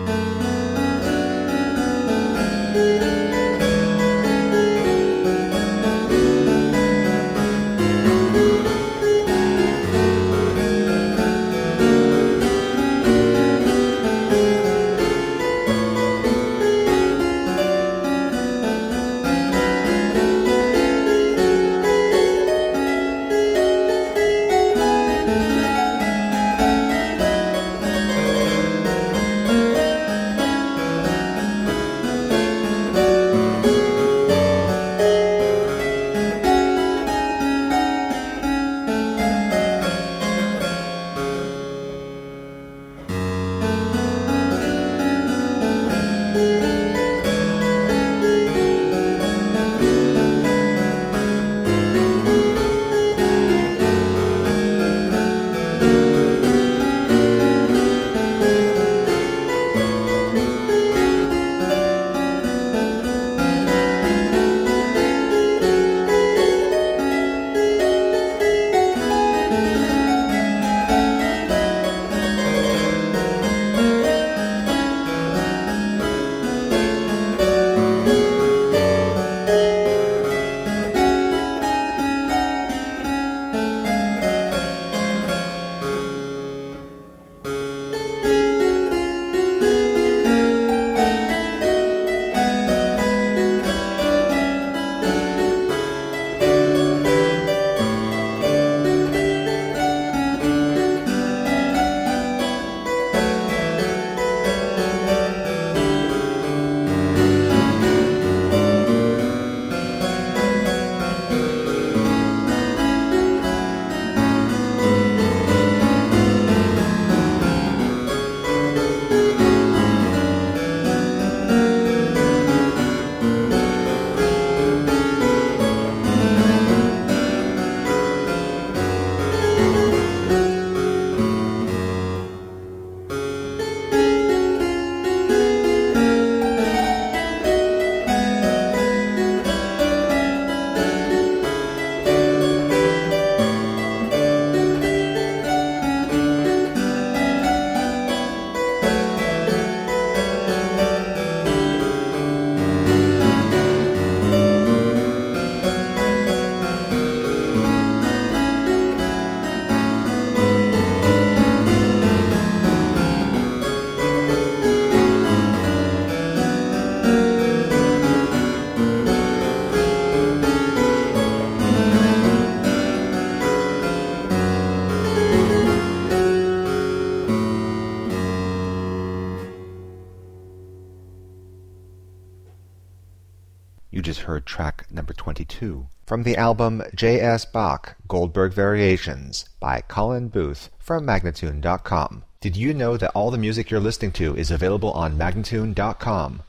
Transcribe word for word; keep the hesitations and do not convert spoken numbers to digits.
You just heard track number twenty-two from the album J S. Bach Goldberg Variations by Colin Booth from Magnatune dot com. Did you know that all the music you're listening to is available on Magnatune dot com?